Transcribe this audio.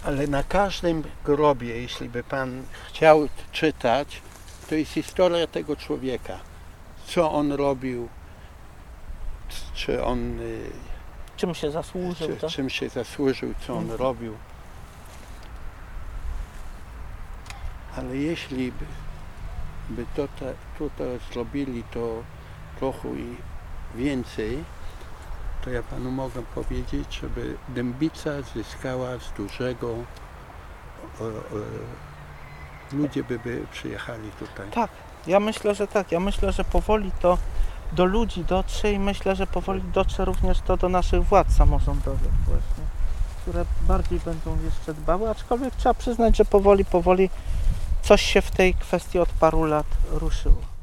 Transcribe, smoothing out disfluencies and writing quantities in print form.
Ale na każdym grobie, jeśli by pan chciał czytać, to jest historia tego człowieka. Co on robił, czy on Czym się zasłużył, to? czym się zasłużył, co on robił. Ale jeśli by to zrobili to trochę i więcej, to ja panu mogę powiedzieć, żeby Dębica zyskała z dużego, ludzie by przyjechali tutaj. Tak, ja myślę, że tak. Ja myślę, że powoli to do ludzi dotrze i myślę, że powoli dotrze również to do naszych władz samorządowych właśnie, które bardziej będą jeszcze dbały, aczkolwiek trzeba przyznać, że powoli coś się w tej kwestii od paru lat ruszyło.